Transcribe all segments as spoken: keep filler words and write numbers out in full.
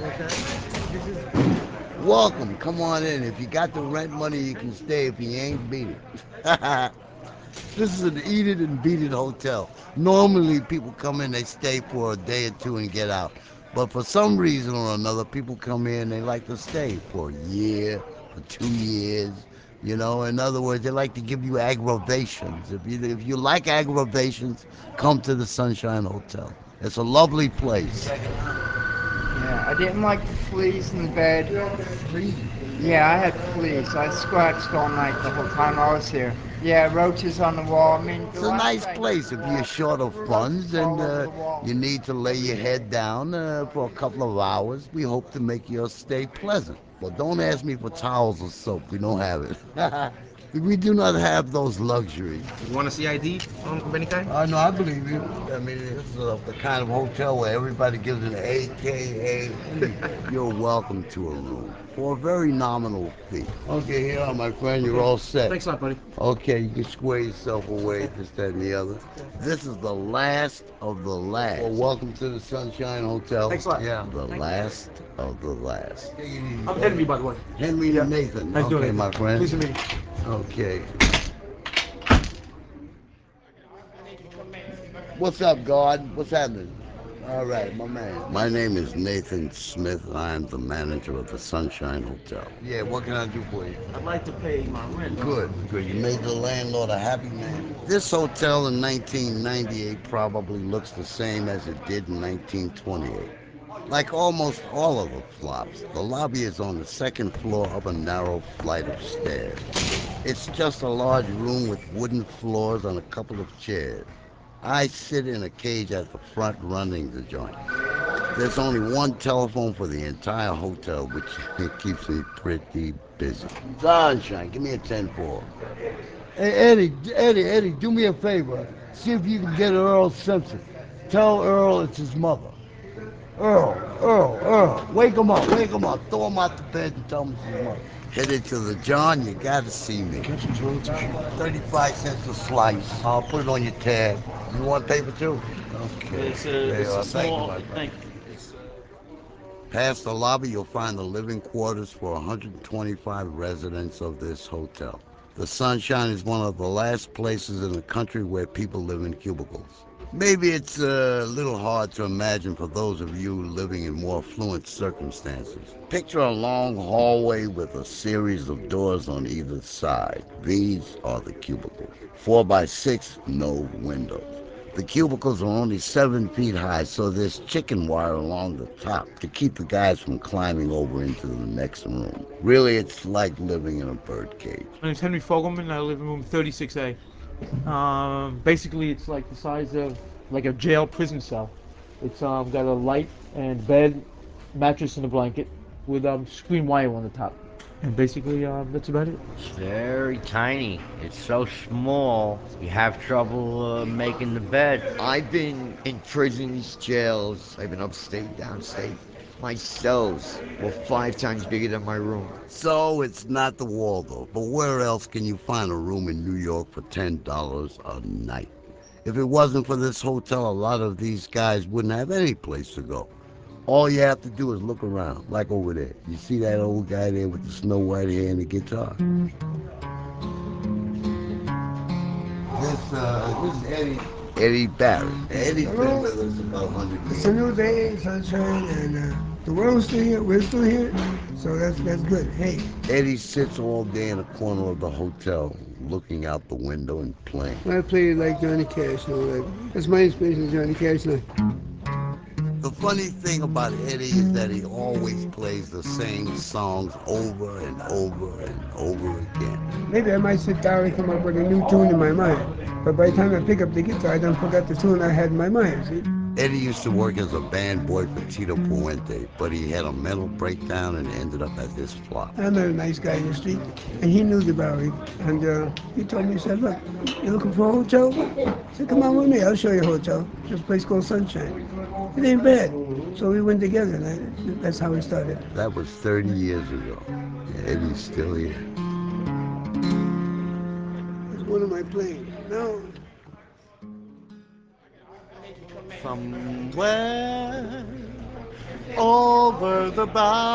Welcome. Come on in. If you got the rent money, you can stay. If you ain't, beat it. This is an eat it and beat it hotel. Normally, people come in, they stay for a day or two and get out. But for some reason or another, people come in, they like to stay for a year, for two years. You know, in other words, they like to give you aggravations. If you if you like aggravations, come to the Sunshine Hotel. It's a lovely place. Yeah, I didn't like the fleas in the bed. Yeah, I had fleas. I scratched all night the whole time I was here. Yeah, roaches on the wall. I mean, It's the a last nice guy place used if to you're have short of funds roaches and all over uh, the wall. you need to lay your head down uh, for a couple of hours. We hope to make your stay pleasant. But don't ask me for towels or soap. We don't have it. We do not have those luxuries. You want to see I D on Benicay? I know, I believe you. I mean, this is a, the kind of hotel where everybody gives an A K A. You're welcome to a room for a very nominal fee. Okay, here are my friend. You're Okay. all set. Thanks a lot, buddy. Okay, you can square yourself away, this, that, and the other. This is the last of the last. Well, welcome to the Sunshine Hotel. Thanks a lot. Yeah, the last of the last. I'm Henry, by the way. Henry Yeah. Nathan. Nice doing Okay, it. my friend. Pleased to meet you. Okay. What's up, God? What's happening? All right, my man. My name is Nathan Smith, and I am the manager of the Sunshine Hotel. Yeah, what can I do for you? I'd like to pay my rent. Good, good. You made the landlord a happy man. This hotel in nineteen ninety-eight probably looks the same as it did in nineteen twenty-eight. Like almost all of the flops, the lobby is on the second floor up a narrow flight of stairs. It's just a large room with wooden floors and a couple of chairs. I sit in a cage at the front running the joint. There's only one telephone for the entire hotel, which keeps me pretty busy. Sunshine, give me a ten four. Hey, Eddie, Eddie, Eddie, do me a favor. See if you can get Earl Simpson. Tell Earl it's his mother. Earl, Earl, Earl, wake him up, wake him up. Throw him out the bed and tell him it's his mother. Headed to the John, you gotta see me. thirty-five cents a slice. I'll put it on your tab. You want paper too? Okay. It's a, There you it's a are. Thank you, small. my friend. Thank you. It's, uh, Past the lobby, you'll find the living quarters for one hundred twenty-five residents of this hotel. The Sunshine is one of the last places in the country where people live in cubicles. Maybe it's a little hard to imagine for those of you living in more affluent circumstances. Picture a long hallway with a series of doors on either side. These are the cubicles. Four by six, no windows. The cubicles are only seven feet high, so there's chicken wire along the top to keep the guys from climbing over into the next room. Really, it's like living in a birdcage. my name's Henry Fogelman. I live in room thirty-six A. Um, basically, it's like the size of like a jail prison cell. It's um, got a light and bed, mattress, and a blanket with um, screen wire on the top. And basically, um, that's about it. It's very tiny. It's so small. You have trouble uh, making the bed. I've been in prisons, jails. I've been upstate, downstate. My cells were five times bigger than my room. So it's not the Waldorf, but where else can you find a room in New York for ten dollars a night? If it wasn't for this hotel, a lot of these guys wouldn't have any place to go. All you have to do is look around, like over there. You see that old guy there with the snow white hair and the guitar? This, uh, this is Eddie. Eddie Barrett. Eddie's been with us about one hundred years. It's a new day, sunshine, and uh, the world's still here. We're still here, so that's that's good. Hey, Eddie sits all day in a corner of the hotel, looking out the window and playing. I play like Johnny Cash. You know, like, that's my inspiration, Johnny Cash. Like, The funny thing about Eddie is that he always plays the same songs over and over and over again. maybe I might sit down and come up with a new tune in my mind, but by the time I pick up the guitar, I don't forget the tune I had in my mind. See? Eddie used to work as a band boy for Tito Puente, but he had a mental breakdown and ended up at this flop. I met a nice guy in the street, and he knew the Bowery. And uh, he told me, he said, look, you looking for a hotel? I said, come on with me, I'll show you a hotel. This place called Sunshine. It ain't bad. So we went together, and I, that's how we started. That was thirty years ago. Yeah, Eddie's still here. It's one of my planes. Now, Somewhere over the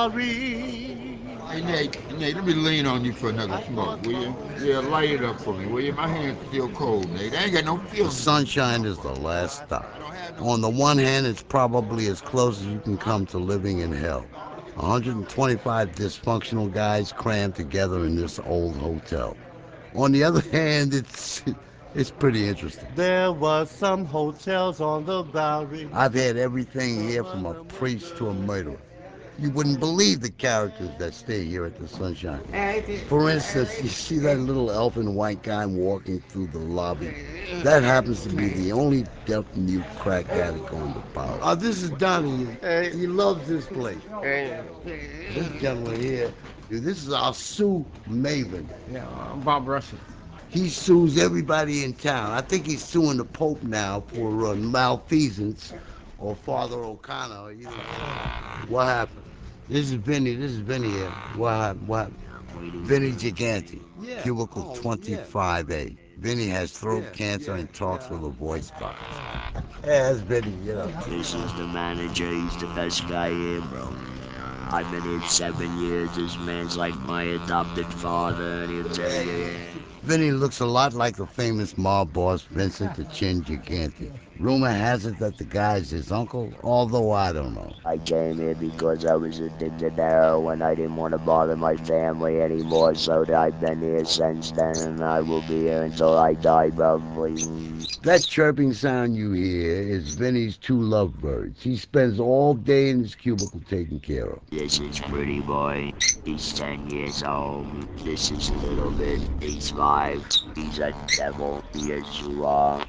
Bowery. Hey, Nate, Nate, let me lean on you for another smoke, will you? Yeah, light it up for me, will you? My hand's still cold, Nate. I ain't got no The feeling. sunshine is the last stop. On the one hand, it's probably as close as you can come to living in hell. one hundred twenty-five dysfunctional guys crammed together in this old hotel. On the other hand, it's it's pretty interesting. There was some hotels on the Bowery. I've had everything here from a priest to a murderer. You wouldn't believe the characters that stay here at the Sunshine. For instance, you see that little elfin white guy walking through the lobby? That happens to be the only deaf-mute crack addict on the power. Oh, this is Donnie. Hey, He loves this place. hey, This gentleman here, dude, this is our Sue Maven. Yeah, I'm Bob Russell. He sues everybody in town. I think he's suing the Pope now for uh, malfeasance or Father O'Connor. You know, what happened? This is Vinny. This is Vinny here. What happened? What happened? Vinny Gigante, Yeah. cubicle Oh, twenty-five A. Vinny has throat yeah. cancer and talks with a voice box. Yeah, that's Vinny, you know. This is the manager. He's the best guy here, bro. I've been here seven years. This man's like my adopted father, and he'll tell you. Yeah. Vinny looks a lot like the famous mob boss Vincent the Chin Gigante. Rumor has it that the guy's his uncle, although I don't know. I came here because I was addicted to heroin. I didn't want to bother my family anymore, so I've been here since then, and I will be here until I die, probably. That chirping sound you hear is Vinny's two lovebirds. He spends all day in his cubicle taking care of. This is Pretty Boy. He's ten years old. This is Little Bit. He's five. He's a devil. Yes, you are.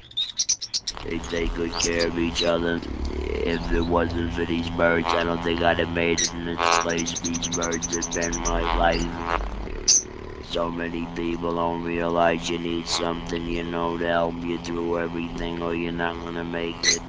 They take good care of each other. If it wasn't for these birds, I don't think I'd have made it in this place. These birds have been my life. So many people don't realize you need something, you know, to help you through everything, or you're not gonna make it.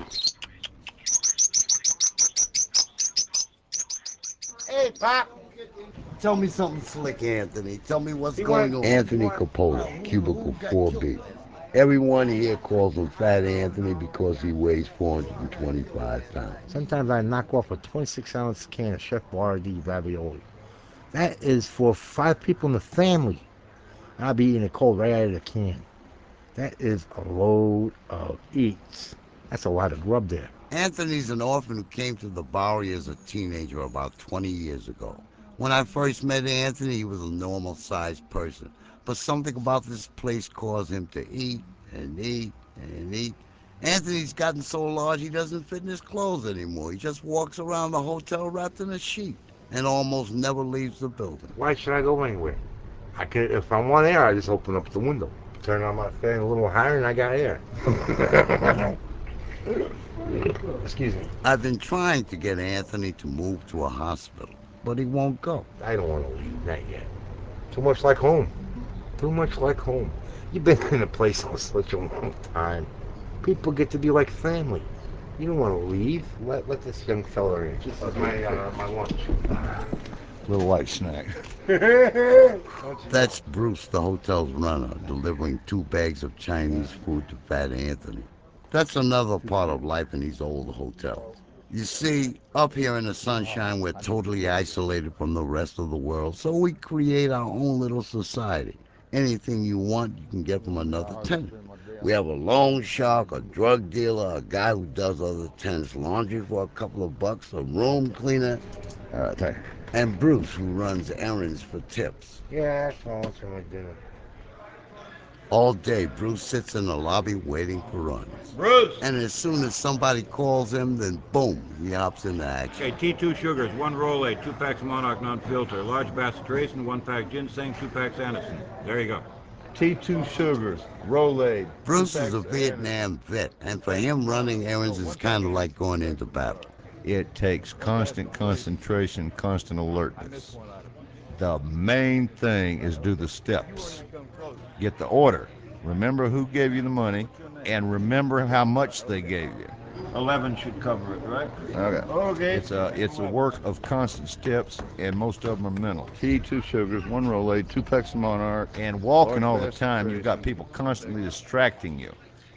hey, Pop. Tell me something slick, Anthony. Tell me what's going on. Anthony Coppola, cubicle four B. Everyone here calls him Fat Anthony because he weighs four hundred twenty-five pounds. Sometimes I knock off a twenty-six ounce can of Chef Boyardee ravioli. That is for five people in the family. I'll be eating it cold right out of the can. That is a load of eats. That's a lot of grub there. Anthony's an orphan who came to the Bowery as a teenager about twenty years ago. When I first met Anthony, he was a normal sized person. But something about this place caused him to eat and eat and eat. Anthony's gotten so large he doesn't fit in his clothes anymore. He just walks around the hotel wrapped in a sheet and almost never leaves the building. Why should I go anywhere? I can, if I want air, I just open up the window, turn on my fan a little higher, and I got air. Excuse me. I've been trying to get Anthony to move to a hospital, but he won't go. I don't want to leave, not yet. Too much like home. Too much like home. You've been in a place for such a long time. People get to be like family. You don't want to leave. Let let this young fella in. This is my uh, my lunch. Little light snack. That's Bruce, the hotel's runner, delivering two bags of Chinese food to Fat Anthony. That's another part of life in these old hotels. You see, up here in the sunshine, we're totally isolated from the rest of the world, so we create our own little society. Anything you want, you can get from another tenant. We have a loan shark, a drug dealer, a guy who does other tenants' laundry for a couple of bucks, a room cleaner, All right, thank you. and Bruce, who runs errands for tips. Yeah, that's all. It's my dinner. All day, Bruce sits in the lobby waiting for runs. Bruce! And as soon as somebody calls him, then boom, he hops into Okay, action. T two sugars, one Rolade, two packs Monarch non-filter, large bass of Tracin, one pack ginseng, two packs Anderson. There you go. T two sugars, Rolade. Bruce is a Vietnam vet, and for him, running errands is kind of like going into battle. It takes constant concentration, constant alertness. The main thing is do the steps. Get the order. Remember who gave you the money, and remember how much they gave you. eleven should cover it, right? Okay. Okay. It's a it's a work of constant steps, and most of them are mental. Tea, two sugars, one Rolade, two packs of Monarch, and walking all the time. You've got people constantly distracting you.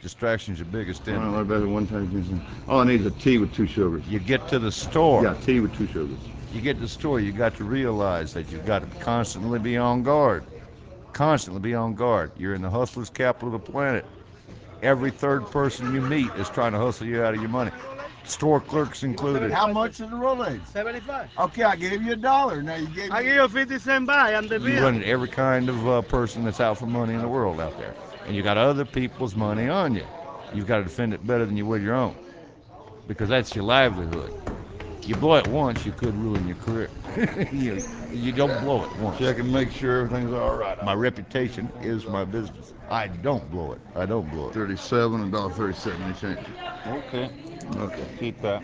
Distraction's your biggest All right, enemy. what about the one time ginseng? All I need is a tea with two sugars. You get to the store. Yeah, tea with two sugars. You get to the store, you got to realize that you've got to constantly be on guard. Constantly be on guard. You're in the hustler's capital of the planet. Every third person you meet is trying to hustle you out of your money. Store clerks included. How much is the Rolex? seventy-five. Okay, I gave you a dollar. Now you gave me. I give you fifty cent buy. I'm the You bill. run into every kind of uh, person that's out for money in the world out there. And you got other people's money on you. You've got to defend it better than you would your own. Because that's your livelihood. You blow it once, you could ruin your career. you, you don't blow it once. Check and make sure everything's all right. My reputation is my business. I don't blow it. I don't blow it. thirty-seven and dollar thirty-seven and change. Okay. Okay. Keep that.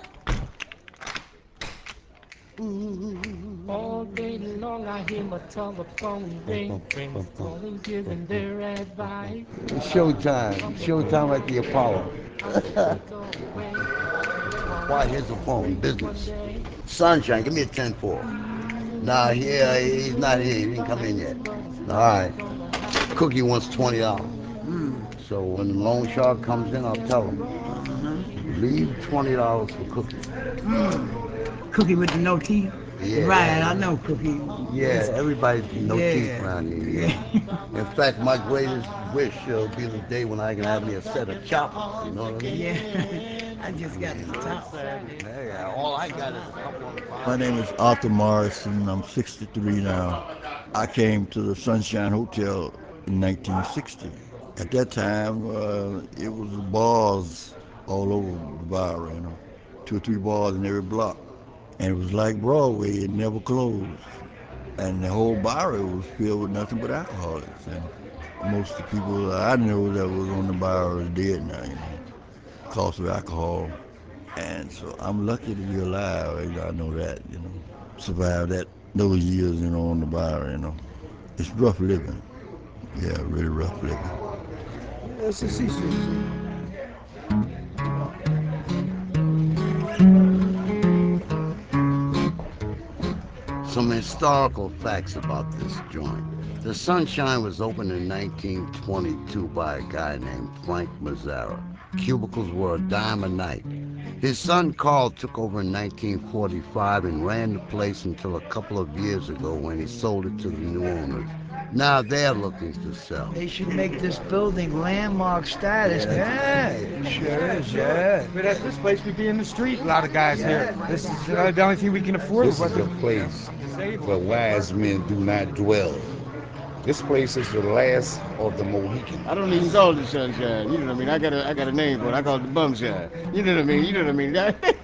All day long I hear my telephone ring, friends calling, giving their advice. Showtime. Showtime at the Apollo. Why, here's the phone. Business. Sunshine, give me a ten four. Nah, here, he's not here. He didn't come in yet. All right. Cookie wants twenty dollars. So when the loan shark comes in, I'll tell him. Leave twenty dollars for Cookie. Cookie with the no teeth? Yeah. Right, I know Cookie. Yeah, everybody's no Yeah. teeth around here. Yeah. In fact, my greatest wish will be the day when I can have me a set of choppers. You know what I mean? Yeah, I just got the top. Yeah, all I got is a couple of My five. name is Arthur Morrison. I'm sixty-three now. I came to the Sunshine Hotel in nineteen sixty. At that time, uh, it was bars all over the bar, you know, two or three bars in every block. And it was like Broadway, it never closed. And the whole bar was filled with nothing but alcoholics. And most of the people I know that was on the bar is dead now, you know, because of alcohol. And so I'm lucky to be alive. You know, I know that, you know, survived that those years, you know, on the bar, you know. It's rough living. Yeah, really rough living. That's a C C. Some historical facts about this joint. The Sunshine was opened in nineteen twenty-two by a guy named Frank Mazzara. Cubicles were a dime a night. His son Carl took over in nineteen forty-five and ran the place until a couple of years ago when he sold it to the new owners. Now they're looking to sell. They should make this building landmark status. Yeah. Yeah, sure is, yeah. But at this place, we'd be in the street, a lot of guys here. This is uh, the only thing we can afford. This is a place where wise men do not dwell. This place is the last of the Mohicans. I don't even call it the Sunshine. You know what I mean? I got a I got a name for it. I call it the Bumshine. You know what I mean? You know what I mean?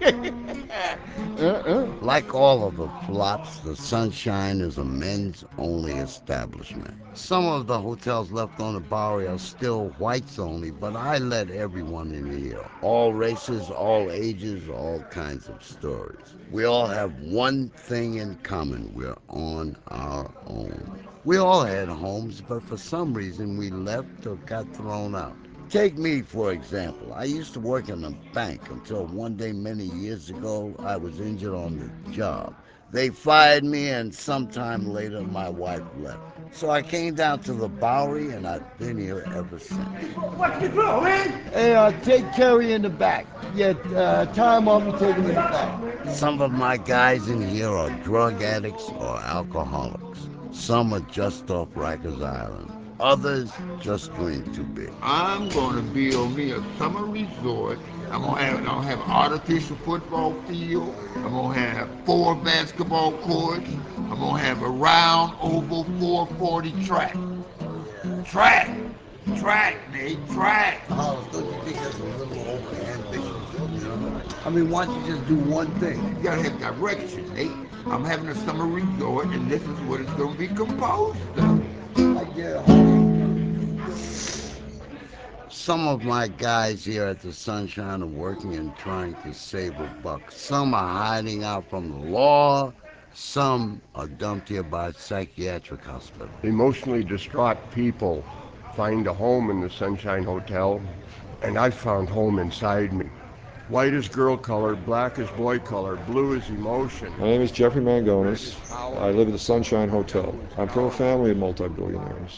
uh-uh. Like all of the flops, the Sunshine is a men's-only establishment. Some of the hotels left on the Bowery are still whites only, but I let everyone in here. All races, all ages, all kinds of stories. We all have one thing in common. We're on our own. We all had homes, but for some reason we left or got thrown out. Take me, for example. I used to work in a bank until one day many years ago I was injured on the job. They fired me, and sometime later my wife left. So I came down to the Bowery, and I've been here ever since. What's the flow, man? Hey, uh, take Terry in the back. Yeah, uh, tie him up and take him in the back. Some of my guys in here are drug addicts or alcoholics. Some are just off Rikers Island. Others just drink too big. I'm gonna build me a summer resort. I'm gonna have I'm gonna have an artificial football field. I'm gonna have four basketball courts. I'm gonna have a round oval four forty track. Track, track, Nate, track. Hollis, don't you think that's a little over ambitious? You know? I mean, why don't you just do one thing? You gotta have direction, Nate. I'm having a summer resort, and this is what it's gonna be composed of. Like your home. Some of my guys here at the Sunshine are working and trying to save a buck. Some are hiding out from the law. Some are dumped here by a psychiatric hospital. Emotionally distraught people find a home in the Sunshine Hotel, and I found home inside me. White is girl color, black is boy color, blue is emotion. My name is Jeffrey Mangonis. I live at the Sunshine Hotel. I'm from a family of multi-billionaires.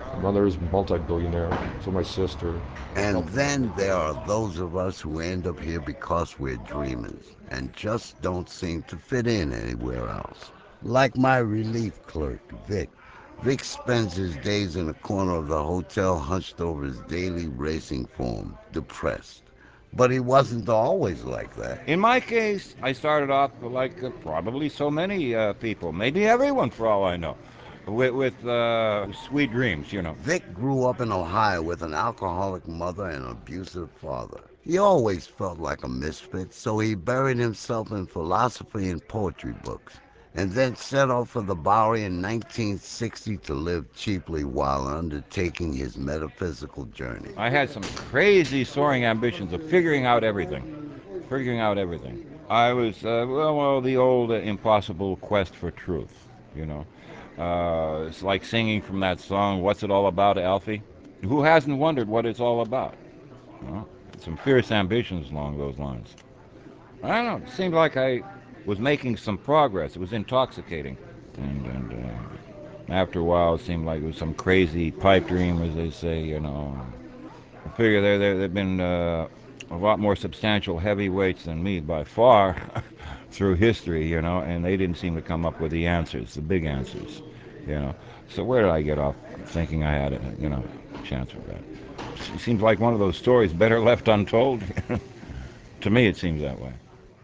Mother is multi-billionaire, so my sister. And then there are those of us who end up here because we're dreamers and just don't seem to fit in anywhere else. Like my relief clerk, Vic. Vic spends his days in a corner of the hotel hunched over his daily racing form, depressed. But he wasn't always like that. In my case, I started off like uh, probably so many uh, people, maybe everyone for all I know, with, with uh, sweet dreams, you know. Vic grew up in Ohio with an alcoholic mother and an abusive father. He always felt like a misfit, so he buried himself in philosophy and poetry books, and then set off for the Bowery in nineteen sixty to live cheaply while undertaking his metaphysical journey. I had some crazy soaring ambitions of figuring out everything, figuring out everything. I was, uh, well, well, the old uh, impossible quest for truth, you know. Uh, it's like singing from that song, What's It All About, Alfie? Who hasn't wondered what it's all about? Well, some fierce ambitions along those lines. I don't know, it seemed like I was making some progress. It was intoxicating. And, and uh, after a while, it seemed like it was some crazy pipe dream, as they say, you know. I figure there, there, there've been uh, a lot more substantial heavyweights than me by far through history, you know, and they didn't seem to come up with the answers, the big answers, you know. So where did I get off thinking I had a, you know, chance with that? It seems like one of those stories better left untold. To me, it seems that way.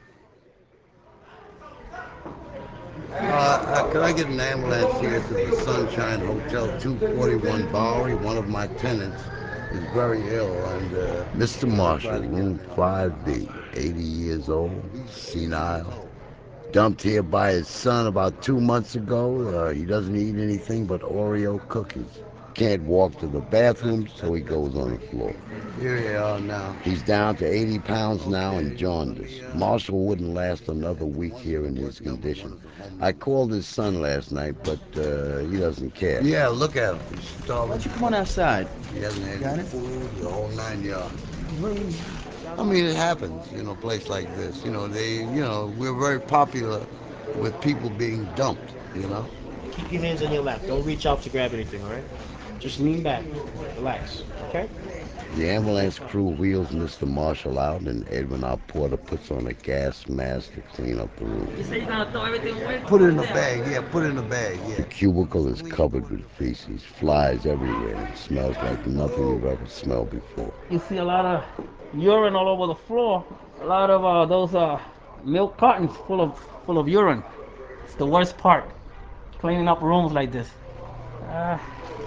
Uh, uh, could I get an ambulance here to the Sunshine Hotel, two forty-one Bowery? One of my tenants is very ill, and uh, Mister Marshall, room five B, eighty years old, senile, dumped here by his son about two months ago. Uh, he doesn't eat anything but Oreo cookies. Can't walk to the bathroom, so he goes on the floor. Here you are now. He's down to eighty pounds now and jaundice. Marshall wouldn't last another week here in his condition. I called his son last night, but uh, he doesn't care. Yeah, look at him. He's starving. Why don't you come on outside? He hasn't had any food, the whole nine yards. I mean, it happens, you know, a place like this. You know, they, you know, we're very popular with people being dumped, you know. Keep your hands on your lap. Don't reach out to grab anything, all right? Just lean back. Relax, okay? The ambulance crew wheels Mister Marshall out, and Edwin, our porter, puts on a gas mask to clean up the room. You say you're gonna throw everything away? Put it in a bag, yeah, put it in a bag, yeah. The cubicle is covered with feces, flies everywhere, and it smells like nothing you've ever smelled before. You see a lot of urine all over the floor. A lot of uh, those uh, milk cartons full of full of urine. It's the worst part, cleaning up rooms like this. Uh,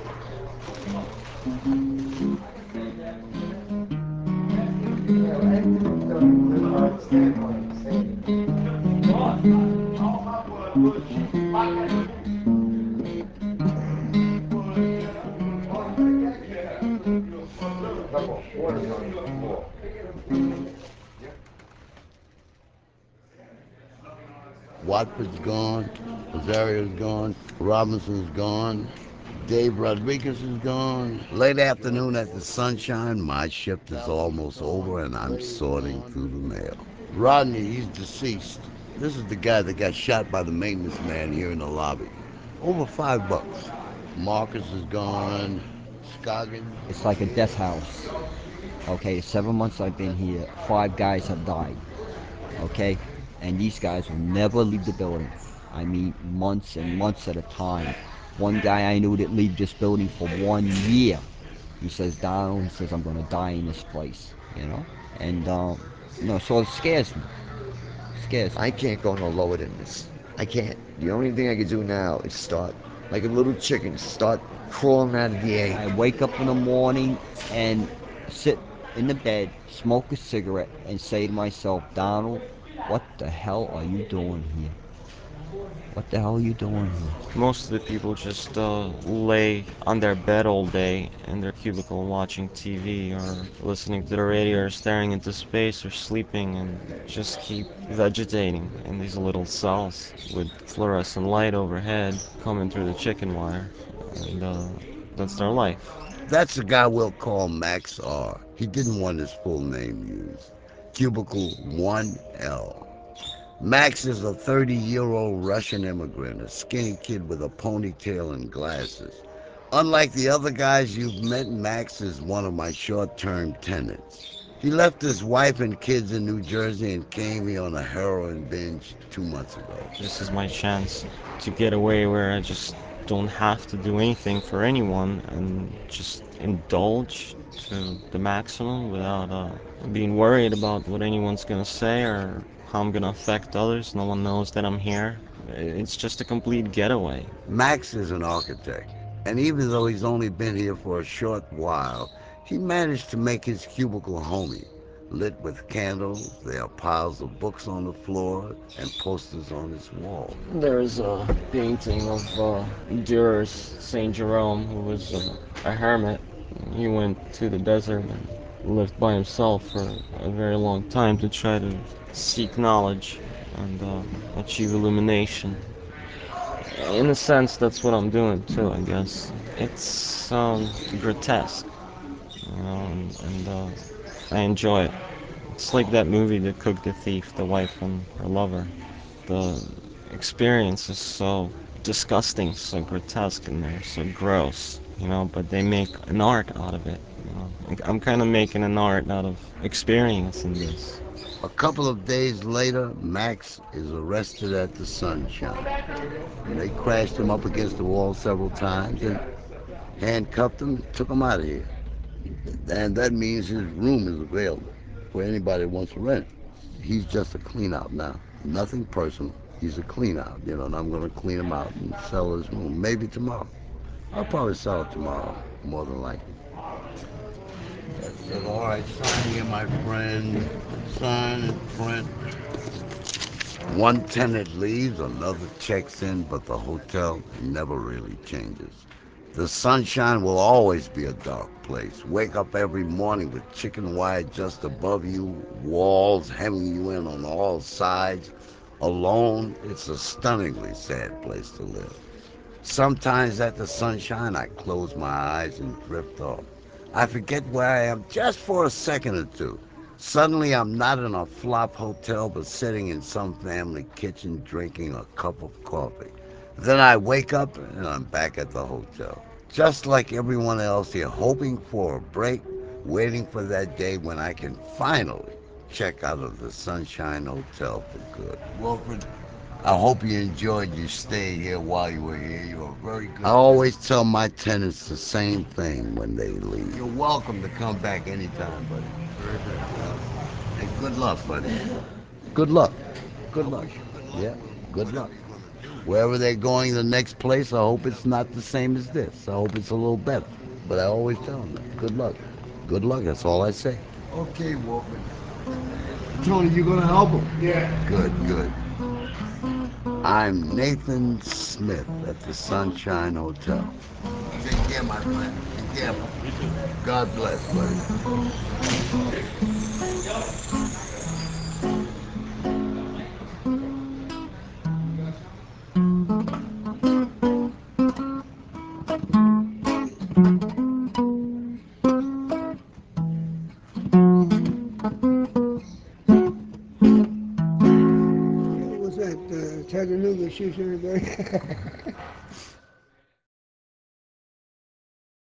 Watford's gone, Rosario's gone, Robinson's gone, Dave Rodriguez is gone. Late afternoon at the Sunshine, my shift is almost over and I'm sorting through the mail. Rodney, he's deceased. This is the guy that got shot by the maintenance man here in the lobby. Over five bucks. Marcus is gone. Scoggins. It's like a death house. Okay, seven months I've been here, five guys have died. Okay, and these guys will never leave the building. I mean, months and months at a time. One guy I knew that leave this building for one year. He says, Donald, he says, I'm going to die in this place, you know? And, um, you know, so it scares me. It scares me. I can't go no lower than this. I can't. The only thing I can do now is start, like a little chicken, start crawling out of the egg. I wake up in the morning and sit in the bed, smoke a cigarette, and say to myself, Donald, what the hell are you doing here? What the hell are you doing here? Most of the people just uh, lay on their bed all day in their cubicle watching T V or listening to the radio or staring into space or sleeping and just keep vegetating in these little cells with fluorescent light overhead coming through the chicken wire. And uh, that's their life. That's the guy we'll call Max R. He didn't want his full name used. Cubicle one L. Max is a thirty-year-old Russian immigrant, a skinny kid with a ponytail and glasses. Unlike the other guys you've met, Max is one of my short-term tenants. He left his wife and kids in New Jersey and came here on a heroin binge two months ago. This is my chance to get away where I just don't have to do anything for anyone and just indulge to the maximum without uh, being worried about what anyone's gonna say or how I'm gonna affect others. No one knows that I'm here. It's just a complete getaway. Max is an architect, and even though he's only been here for a short while, he managed to make his cubicle homey. Lit with candles, there are piles of books on the floor and posters on his wall. There's a painting of uh, Durer's Saint Jerome, who was uh, a hermit. He went to the desert and lived by himself for a very long time to try to seek knowledge and uh, achieve illumination. In a sense, that's what I'm doing too, I guess. It's um, grotesque, you know, and, and uh, I enjoy it. It's like that movie, The Cook, the Thief, the wife and her lover. The experience is so disgusting, so grotesque, and they're so gross, you know, but they make an art out of it. You know? I'm kind of making an art out of experiencing this. A couple of days later, Max is arrested at the Sunshine. They crashed him up against the wall several times and handcuffed him and took him out of here. And that means his room is available for anybody who wants to rent it. He's just a clean out now. Nothing personal. He's a clean out, you know, and I'm going to clean him out and sell his room. Maybe tomorrow. I'll probably sell it tomorrow, more than likely. That's it. All right, sign here, my friend. Sign and print. One tenant leaves, another checks in, but the hotel never really changes. The Sunshine will always be a dark place. Wake up every morning with chicken wire just above you, walls hemming you in on all sides. Alone, it's a stunningly sad place to live. Sometimes at the Sunshine, I close my eyes and drift off. I forget where I am just for a second or two. Suddenly, I'm not in a flop hotel, but sitting in some family kitchen drinking a cup of coffee. Then I wake up and I'm back at the hotel. Just like everyone else here, hoping for a break, waiting for that day when I can finally check out of the Sunshine Hotel for good. Wilfred, I hope you enjoyed your stay here while you were here. You were very good. I always tell my tenants the same thing when they leave. You're welcome to come back anytime, buddy. Very good. And good luck, buddy. Good luck. Good luck. Yeah, good luck. Wherever they're going the next place, I hope it's not the same as this. I hope it's a little better. But I always tell them that. Good luck. Good luck, that's all I say. Okay, Wolfman. Tony, you gonna help him? Yeah. Good, good. I'm Nathan Smith at the Sunshine Hotel. Take care, my friend. Be careful. God bless, buddy. What's that? Uh, Chattanooga shoots everybody?